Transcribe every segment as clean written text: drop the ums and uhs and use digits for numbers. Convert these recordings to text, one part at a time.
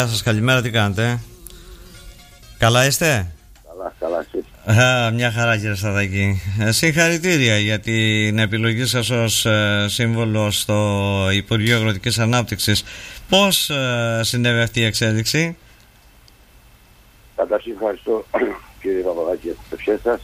Γεια σας, καλημέρα, τι κάνετε? Καλά είστε? Καλά εσείς? Μια χαρά, κύριε Σταδάκη. Συγχαρητήρια για την επιλογή σας ως σύμβολο στο Υπουργείο Αγροτικής Ανάπτυξης. Πώς συνέβη αυτή η εξέλιξη? Καταρχήν ευχαριστώ κύριε Παπαδάκη για τις ευχές σας.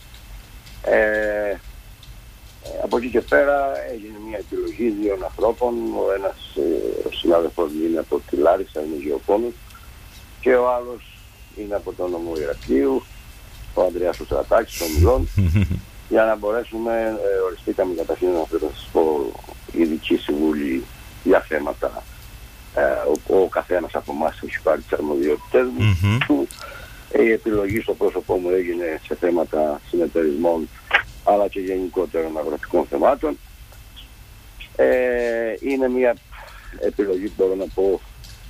Από εκεί και πέρα έγινε μια επιλογή δύο ανθρώπων. Ο ένας ο συνάδελφος είναι από τη Λάρισα, είναι γεωκόνος, και ο άλλος είναι από το νομό Ηρακλείου, ο Ανδρέας ο Στρατάκης, ο Μιλών, για να μπορέσουμε, οριστήκαμε καταρχήν να σας πω ειδική συμβούλη για θέματα. Ο καθένας από εμάς έχει πάρει τις αρμοδιότητες του. Η επιλογή στο πρόσωπό μου έγινε σε θέματα συνεταιρισμών, αλλά και γενικότερων αγροτικών θεμάτων. Είναι μια επιλογή, μπορώ να πω,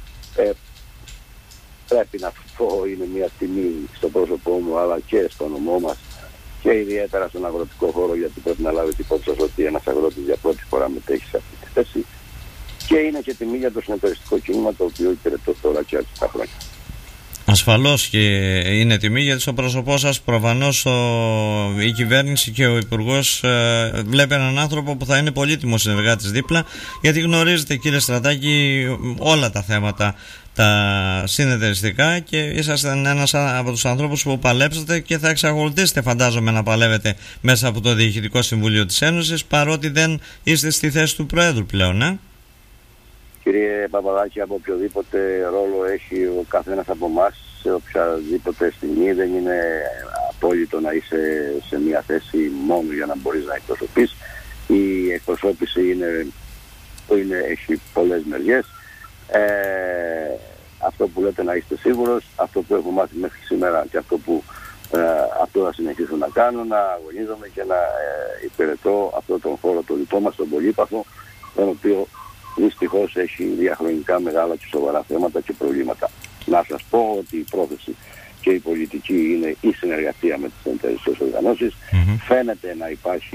πρέπει να πω, είναι μια τιμή στο πρόσωπό μου, αλλά και στο νομό μας, και ιδιαίτερα στον αγροτικό χώρο, γιατί πρέπει να λάβετε υπόψη σας ότι ένας αγρότης για πρώτη φορά μετέχει σε αυτή τη θέση, και είναι και τιμή για το συνεταιριστικό κίνημα, το οποίο υπηρετώ τώρα και αρκετά χρόνια. Ασφαλώς και είναι τιμή, γιατί στο πρόσωπό σας προφανώς η κυβέρνηση και ο Υπουργός βλέπει έναν άνθρωπο που θα είναι πολύτιμος συνεργάτης δίπλα, γιατί γνωρίζετε, κύριε Στρατάκη, όλα τα θέματα τα συνεταιριστικά, και ήσασταν ένας από τους ανθρώπους που παλέψατε και θα εξακολουθήσετε, φαντάζομαι, να παλεύετε μέσα από το Διοικητικό Συμβούλιο της Ένωσης, παρότι δεν είστε στη θέση του Προέδρου πλέον, Κύριε Παπαδάκη, από οποιοδήποτε ρόλο έχει ο καθένας από εμάς, σε οποιαδήποτε στιγμή, δεν είναι απόλυτο να είσαι σε μια θέση μόνο για να μπορείς να εκπροσωπείς. Η εκπροσώπηση έχει πολλές μεριές. Αυτό που λέτε να είστε σίγουρος, αυτό που έχω μάθει μέχρι σήμερα και αυτό θα συνεχίσω να κάνω, να αγωνίζομαι και να υπηρετώ αυτό τον χώρο, το δικό μας, τον πολύπαθο, τον οποίο δυστυχώς έχει διαχρονικά μεγάλα και σοβαρά θέματα και προβλήματα. Να σας πω ότι η πρόθεση και η πολιτική είναι η συνεργασία με τις συνεταιριστικές οργανώσεις. Φαίνεται να υπάρχει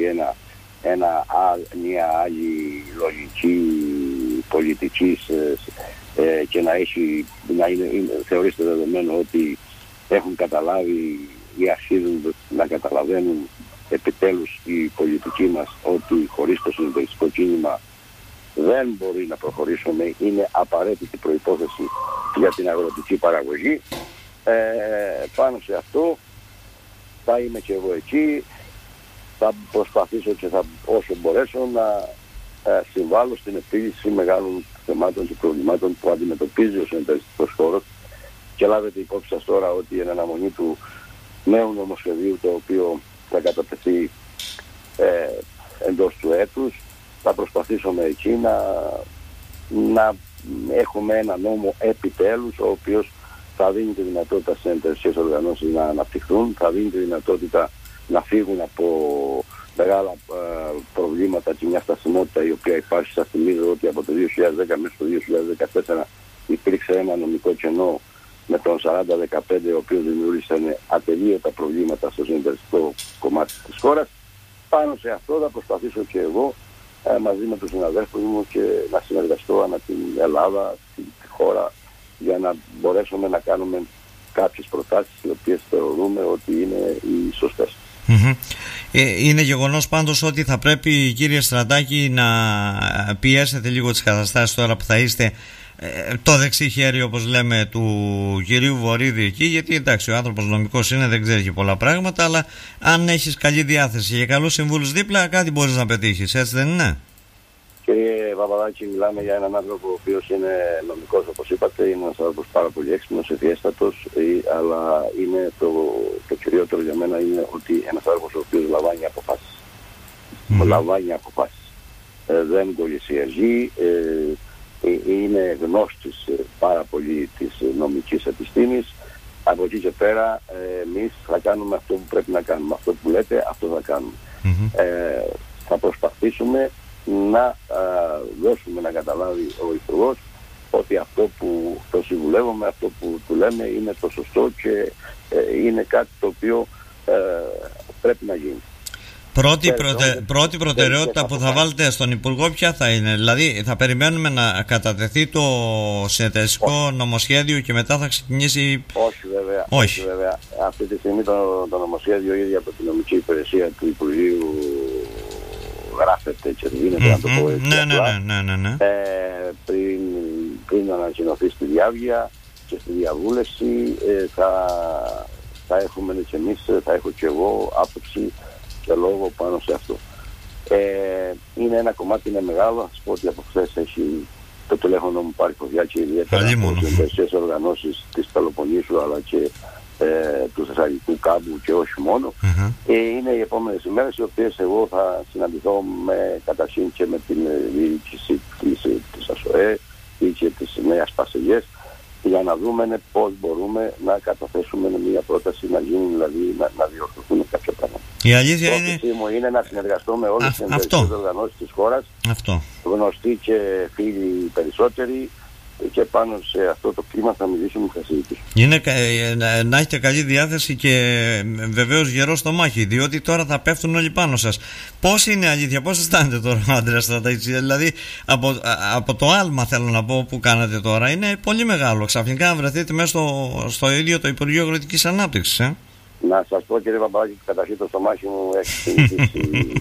μια άλλη λογική πολιτικής και να θεωρήστε δεδομένο ότι έχουν καταλάβει ή αρχίζουν να καταλαβαίνουν επιτέλους οι πολιτικοί μας ότι χωρίς το συνεταιριστικό κίνημα δεν μπορεί να προχωρήσουμε, είναι απαραίτητη προϋπόθεση για την αγροτική παραγωγή. Πάνω σε αυτό θα είμαι και εγώ εκεί, θα προσπαθήσω και όσο μπορέσω να συμβάλλω στην επίλυση μεγάλων θεμάτων και προβλημάτων που αντιμετωπίζει ο συνεταιριστικός χώρος, και λάβετε υπόψη σας τώρα ότι είναι αναμονή του νέου νομοσχεδίου, το οποίο θα κατατεθεί εντός του έτους. Θα προσπαθήσουμε εκεί να έχουμε ένα νόμο επιτέλους, ο οποίος θα δίνει τη δυνατότητα στις συνεταιριστικές οργανώσεις να αναπτυχθούν, θα δίνει τη δυνατότητα να φύγουν από μεγάλα προβλήματα και μια στασιμότητα η οποία υπάρχει. Σας θυμίζω ότι από το 2010 μέχρι το 2014 υπήρξε ένα νομικό κενό με τον 40-15, ο οποίος δημιούργησε ατελείωτα προβλήματα στο συνεταιριστικό κομμάτι της χώρας. Πάνω σε αυτό θα προσπαθήσω και εγώ μαζί με τους συναδέλφους μου και να συνεργαστώ ανά την Ελλάδα, τη χώρα, για να μπορέσουμε να κάνουμε κάποιες προτάσεις οι οποίες θεωρούμε ότι είναι οι σωστές. Είναι γεγονός πάντως ότι θα πρέπει, κύριε Στρατάκη, να πιέσετε λίγο τις καταστάσεις τώρα που θα είστε το δεξί χέρι, όπως λέμε, του κυρίου Βορίδη εκεί, γιατί εντάξει, ο άνθρωπος νομικός είναι, δεν ξέρει και πολλά πράγματα, αλλά αν έχεις καλή διάθεση και καλούς συμβούλους δίπλα, κάτι μπορείς να πετύχεις, έτσι δεν είναι? Κύριε Παπαδάκη, μιλάμε για έναν άνθρωπο ο οποίος είναι νομικός, όπως είπατε, είναι ένας άνθρωπος πάρα πολύ έξυπνος, ευφιέστατος, αλλά είναι το κυριότερο για μένα είναι ότι ένας άνθρωπος ο οποίος λαμβάνει αποφάσεις. Λαμβάνει αποφάσεις. Δεν κολλησιεργεί, είναι γνώστης πάρα πολύ της νομικής επιστήμης. Από εκεί και πέρα εμείς θα κάνουμε αυτό που πρέπει να κάνουμε. Αυτό που λέτε, αυτό θα κάνουμε. Θα προσπαθήσουμε να δώσουμε να καταλάβει ο Υπουργός ότι αυτό που το συμβουλεύουμε, αυτό που του λέμε είναι το σωστό και είναι κάτι το οποίο πρέπει να γίνει. Πρώτη προτεραιότητα που θα βάλετε στον Υπουργό ποια θα είναι? Δηλαδή θα περιμένουμε να κατατεθεί το συνεταιριστικό νομοσχέδιο και μετά θα ξεκινήσει? Όχι βέβαια. Αυτή τη στιγμή το νομοσχέδιο ήδη από την νομική υπηρεσία του Υπουργείου γράφεται και γίνεται, να το πω έτσι. Ναι. Πριν ανακοινωθεί στη διάβγεια και στη διαβούλευση θα έχουμε και εμείς, θα έχω και εγώ άποψη και λόγο πάνω σε αυτό. Είναι ένα κομμάτι, είναι μεγάλο. Θα σας πω ότι από χθες έχει το τηλέφωνο μου πάρει φωτιά και ιδιαίτερα από τις εμπεριστικές οργανώσεις της Πελοποννήσου αλλά και του Θεσσαλικού κάμπου και όχι μόνο. Είναι οι επόμενες ημέρες οι οποίες εγώ θα συναντηθώ καταρχήν και με την διοίκηση της ΑΣΟΕ ή και της Νέας Πασελιές για να δούμε πώς μπορούμε να καταθέσουμε μια πρόταση να γίνει, δηλαδή να διορθωθούν κάποια πράγματα. Η αλήθεια είναι να συνεργαστώ με όλες τις εμπεριστικές οργανώσεις της χώρας, γνωστοί και φίλοι περισσότεροι, και πάνω σε αυτό το κλίμα θα μιλήσουμε και θα συζητήσουμε. Είναι να έχετε καλή διάθεση και βεβαίως γερό στο μάχη, διότι τώρα θα πέφτουν όλοι πάνω σας. Πώς είναι αλήθεια, πώς αισθάνεται τώρα ο Άντρεας Στρατάκης? Δηλαδή από το άλμα θέλω να πω που κάνατε τώρα είναι πολύ μεγάλο. Ξαφνικά να βρεθείτε μέσα στο ίδιο το Υπουργείο Αγροτικής Ανάπτυξης. Να σας πω, κύριε Παπαδάκη, καταρχήν το στομάχι μου έχει συνηθίσει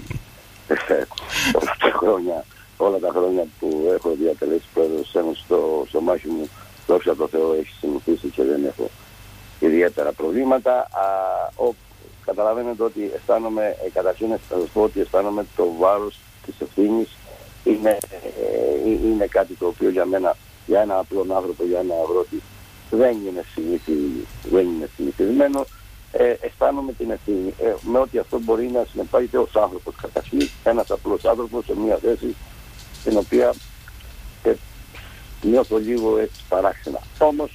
όλα τα χρόνια που έχω διατελέσει πρόεδρος της Ένωσης, το στομάχι μου, δόξα τω Θεώ, έχει συνηθίσει και δεν έχω ιδιαίτερα προβλήματα. Καταλαβαίνετε ότι αισθάνομαι, καταρχήν θα σας πω ότι αισθάνομαι το βάρος της ευθύνης. Είναι κάτι το οποίο για μένα, για ένα απλό άνθρωπο, για ένα αγρότη, δεν είναι συνηθισμένο. Αισθάνομαι την ευθύνη. Με ό,τι αυτό μπορεί να συνεπάγεται ως άνθρωπος. Καταρχήν, ένας απλός άνθρωπος σε μια θέση στην οποία νιώθω λίγο έτσι παράξενα. Όμως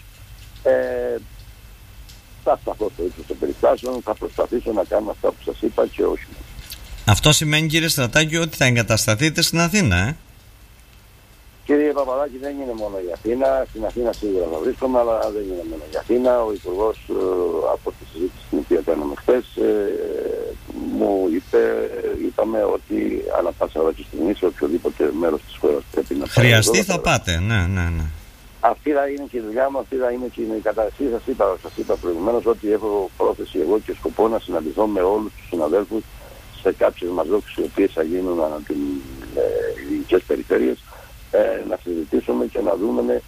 θα σταθώ στο ύψος των περιστάσεων, θα προσπαθήσω να κάνω αυτά που σας είπα και όχι μόνο. Αυτό σημαίνει, κύριε Στρατάκη, ότι θα εγκατασταθείτε στην Αθήνα, Κύριε Παπαδάκη, δεν είναι μόνο η Αθήνα. Στην Αθήνα σίγουρα θα βρίσκομαι, αλλά δεν είναι μόνο η Αθήνα. Ο Υπουργός, από τη συζήτηση την οποία κάναμε χθες, μου είπαμε ότι ανά πάσα ώρα και στιγμή σε οποιοδήποτε μέρος της χώρας πρέπει να πάει. Χρειαστεί θα πάτε, ναι. Αυτή θα είναι και η δουλειά μου, αυτή θα είναι και η κατάσταση. Σας είπα προηγουμένως ότι έχω πρόθεση εγώ και σκοπό να συναντηθώ με όλους τους συναδέλφους σε κάποιες μαζόξεις οι οποίες θα γίνουν ανά τις ελληνικές περιφέρειες, να συζητήσουμε και να δούμε,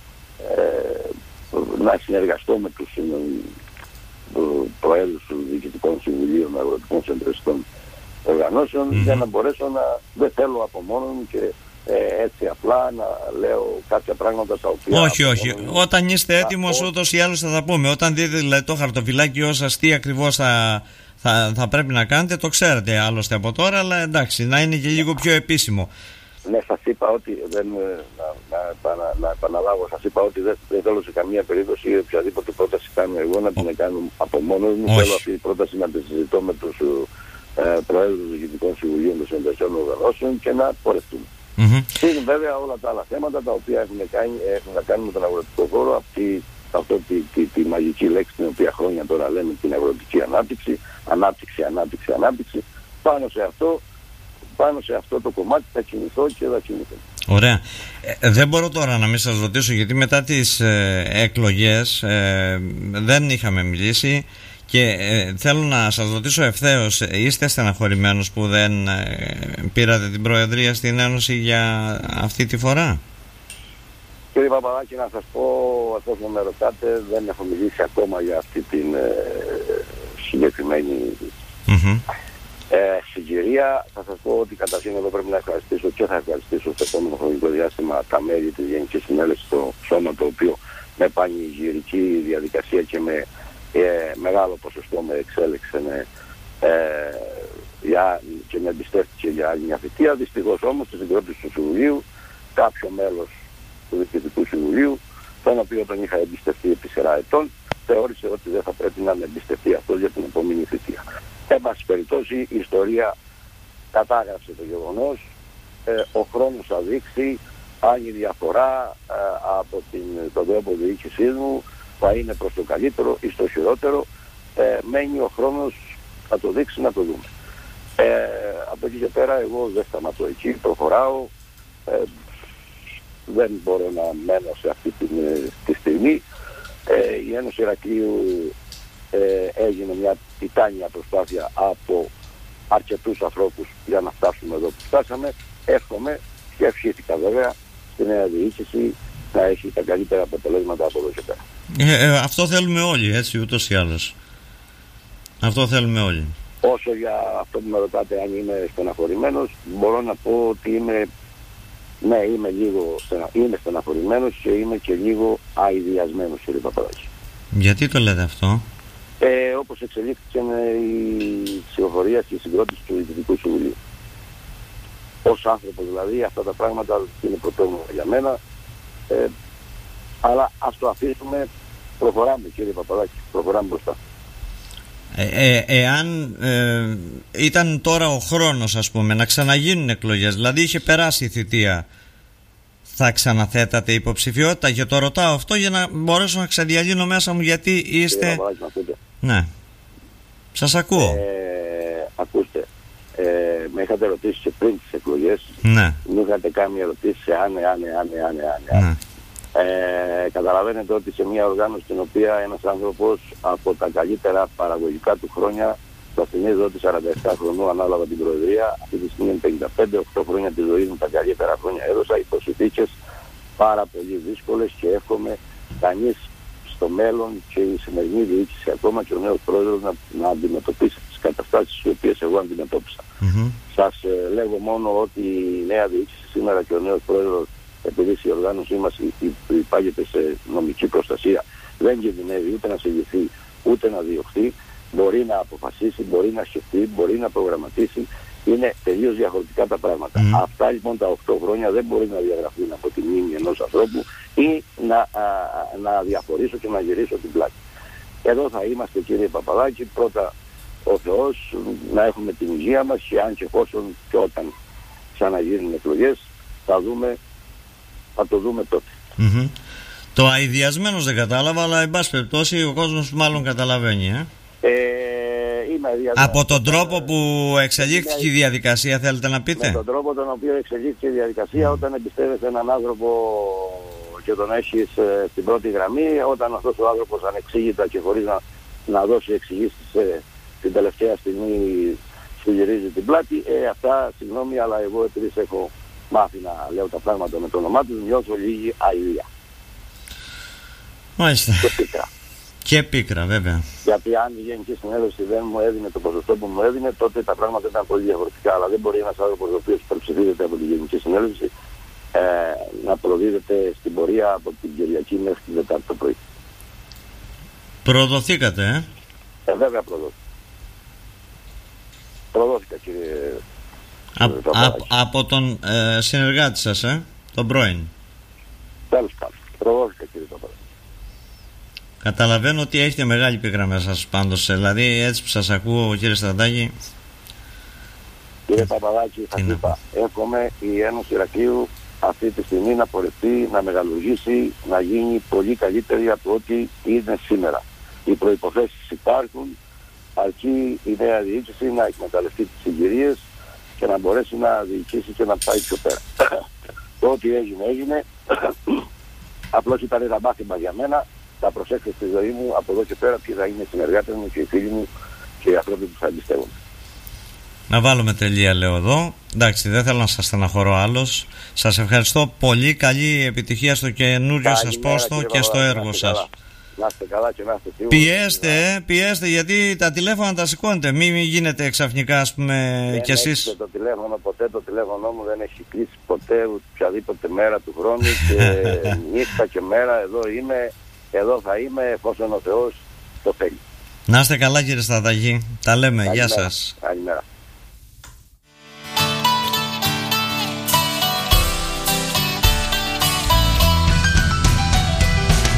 να συνεργαστώ με τους προέδρους των Διοικητικών Συμβουλίων Αγροτικών Συντηρητικών Οργανώσεων για να μπορέσω δεν θέλω από μόνο μου και έτσι απλά να λέω κάποια πράγματα τα οποία... Όχι. Όταν είστε έτοιμος ούτως ή άλλως θα τα πούμε. Όταν δείτε δηλαδή το χαρτοφυλάκιό σας τι ακριβώς θα πρέπει να κάνετε, το ξέρετε άλλωστε από τώρα, αλλά εντάξει, να είναι και λίγο πιο επίσημο. Ναι, σας είπα ότι να επαναλάβω, σας είπα ότι δεν θέλω σε καμία περίπτωση οποιαδήποτε πρόταση κάνω εγώ να την κάνω από μόνος μου. Θέλω αυτή η πρόταση να τη συζητώ με τους προέδρους των Διοικητικών Συμβουλίων των Συντηρητικών Οργανώσεων και να πορευτούμε. Είναι βέβαια όλα τα άλλα θέματα τα οποία έχουν να κάνουν με τον αγροτικό χώρο, τη μαγική λέξη την οποία χρόνια τώρα λέμε, την αγροτική ανάπτυξη. Πάνω σε αυτό το κομμάτι θα κινηθώ και θα κινηθώ. Ωραία. Δεν μπορώ τώρα να μην σας ρωτήσω, γιατί μετά τις εκλογές δεν είχαμε μιλήσει και θέλω να σας ρωτήσω ευθέως, είστε στεναχωρημένος που δεν πήρατε την Προεδρία στην Ένωση για αυτή τη φορά? Κύριε Παπαδάκη, να σας πω, εφόσον με ρωτάτε, δεν έχω μιλήσει ακόμα για αυτή την συγκεκριμένη συγκυρία. Θα σας πω ότι καταρχήν εδώ πρέπει να ευχαριστήσω και θα ευχαριστήσω στο επόμενο χρονικό διάστημα τα μέλη της Γενικής Συνέλευσης, το σώμα το οποίο με πανηγυρική διαδικασία και με μεγάλο ποσοστό με εξέλεξε και με εμπιστεύτηκε για άλλη μια θητεία. Δυστυχώς όμως στη συγκρότηση του Συμβουλίου κάποιο μέλος του Διοικητικού Συμβουλίου, τον οποίο τον είχα εμπιστευτεί επί σειρά ετών, θεώρησε ότι δεν θα πρέπει να με εμπιστευτεί αυτό για την επόμενη θητεία. Εν πάση περιπτώσει, η ιστορία κατάγραψε το γεγονός. Ο χρόνος θα δείξει αν η διαφορά από τον τρόπο διοίκησής μου θα είναι προς το καλύτερο ή στο χειρότερο. Μένει ο χρόνος να το δείξει, να το δούμε. από εκεί και πέρα εγώ δεν σταματώ εκεί, προχωράω. Δεν μπορώ να μένω σε αυτή τη στιγμή. Η Ένωση Ηρακλείου έγινε μια τιτάνια προσπάθεια από αρκετούς ανθρώπους για να φτάσουμε εδώ που φτάσαμε. Εύχομαι και ευχήθηκα βέβαια στη νέα διοίκηση να έχει τα καλύτερα αποτελέσματα από εδώ και πέρα. Αυτό θέλουμε όλοι, έτσι, ούτως ή άλλως. Αυτό θέλουμε όλοι. Όσο για αυτό που με ρωτάτε αν είμαι στεναχωρημένος, μπορώ να πω ότι είμαι στεναχωρημένος και είμαι και λίγο αηδιασμένος, κύριε Παπαδάκη. Γιατί το λέτε αυτό? Όπως εξελίχθηκε η ψηφοφορία και η συγκρότηση του Διοικητικού Συμβουλίου. Ως άνθρωπος δηλαδή αυτά τα πράγματα είναι πρωτόγνωρα για μένα, αλλά ας το αφήσουμε, προχωράμε κύριε Παπαδάκη, προχωράμε μπροστά. Εάν ήταν τώρα ο χρόνος, ας πούμε, να ξαναγίνουν εκλογές, δηλαδή είχε περάσει η θητεία, θα ξαναθέτατε υποψηφιότητα? Και το ρωτάω αυτό για να μπορέσω να ξαδιαλύνω μέσα μου, γιατί είστε... Ναι, σας ακούω. Ακούστε, με είχατε ρωτήσει και πριν τις εκλογές. Ναι. Μου είχατε κάνει ερωτήσεις σε άνε. Ναι. Καταλαβαίνετε ότι σε μια οργάνωση στην οποία ένας άνθρωπος από τα καλύτερα παραγωγικά του χρόνια, θα θυμίζω ότι 47 χρονών ανάλαβα την Προεδρία, αυτή τη στιγμή είναι 55, 8 χρόνια της ζωής μου, τα καλύτερα χρόνια έδωσα, υπό συνθήκες πάρα πολύ δύσκολες, και εύχομαι κανείς στο μέλλον και η σημερινή διοίκηση, ακόμα και ο νέος πρόεδρος, να αντιμετωπίσει τις καταστάσεις τις οποίες εγώ αντιμετώπισα. Σας λέγω μόνο ότι η νέα διοίκηση σήμερα και ο νέος πρόεδρος, επειδή η οργάνωσή μας υπάγεται σε νομική προστασία, δεν κινδυνεύει ούτε να συλληφθεί ούτε να διωχθεί, μπορεί να αποφασίσει, μπορεί να σκεφτεί, μπορεί να προγραμματίσει. Είναι τελείως διαφορετικά τα πράγματα. Αυτά λοιπόν τα 8 χρόνια δεν μπορεί να διαγραφούν από τη μνήμη ενός ανθρώπου ή να διαφορήσω και να γυρίσω την πλάτη. Εδώ θα είμαστε κύριε Παπαδάκη, πρώτα ο Θεός, να έχουμε την υγεία μας, και αν και εφόσον και όταν ξαναγίνουν εκλογές θα το δούμε τότε. Το αηδιασμένος δεν κατάλαβα, αλλά εν πάση περιπτώσει ο κόσμος μάλλον καταλαβαίνει. Από τον τρόπο που εξελίχθηκε η διαδικασία, θέλετε να πείτε? Με τον τρόπο τον οποίο εξελίχθηκε η διαδικασία, όταν εμπιστεύεσαι έναν άνθρωπο και τον έχεις στην πρώτη γραμμή, όταν αυτός ο άνθρωπος ανεξήγητα και χωρίς να δώσει εξηγήσεις την τελευταία στιγμή σου γυρίζει την πλάτη, αυτά συγγνώμη, αλλά εγώ επειδή έχω μάθει να λέω τα πράγματα με το όνομά του, νιώθω λίγη αηδία. Μάλιστα. Και πίκρα. Και πίκρα, βέβαια. Γιατί αν η Γενική Συνέλευση δεν μου έδινε το ποσοστό που μου έδινε, τότε τα πράγματα ήταν πολύ διαφορετικά. Αλλά δεν μπορεί ένας άνθρωπος ο οποίος υπερψηφίζεται από τη Γενική Συνέλευση να προδίδεται στην πορεία από την Κυριακή μέχρι την Δετάρτη το πρωί. Προδοθήκατε, βέβαια προδόθηκα. Προδόθηκα, κύριε. Από τον συνεργάτη σας, τον πρώην. Τέλος πάντων. Προδόθηκα, κύριε Παπαδάκη. Καταλαβαίνω ότι έχετε μεγάλη πίκρα μέσα σας πάντως. Δηλαδή έτσι που σας ακούω, κύριε Στρατάκη. Κύριε Παπαδάκη, θα είπα, εύχομαι η Ένωση Ηρακλείου αυτή τη στιγμή να πορευτεί, να μεγαλουργήσει, να γίνει πολύ καλύτερη από ό,τι είναι σήμερα. Οι προϋποθέσεις υπάρχουν, αρκεί η νέα διοίκηση να εκμεταλλευτεί τις συγκυρίες και να μπορέσει να διοικήσει και να πάει πιο πέρα. Το ό,τι έγινε, απλώς ήταν ένα μάθημα για μένα. Θα προσέξω στη ζωή μου από εδώ και πέρα ποιοι θα είναι οι συνεργάτες μου και οι φίλοι μου και οι άνθρωποι που θα εμπιστεύονται. Να βάλουμε τελεία, λέω εδώ. Εντάξει, δεν θέλω να σας στεναχωρώ άλλος. Σας ευχαριστώ πολύ. Καλή επιτυχία στο καινούριο σας πόστο και στο έργο σας. Να είστε καλά και να είστε σίγουροι. Πιέστε, γιατί τα τηλέφωνα τα σηκώνετε. Μην γίνετε ξαφνικά, ας πούμε, κι εσείς. Δεν το τηλέφωνο ποτέ, το τηλέφωνο μου δεν έχει κλείσει ποτέ οποιαδήποτε μέρα του χρόνου και νύχτα και μέρα εδώ θα είμαι εφόσον ο Θεός το θέλει. Να είστε καλά, κύριε Στρατάκη. Τα λέμε. Γεια σας. Καλημέρα.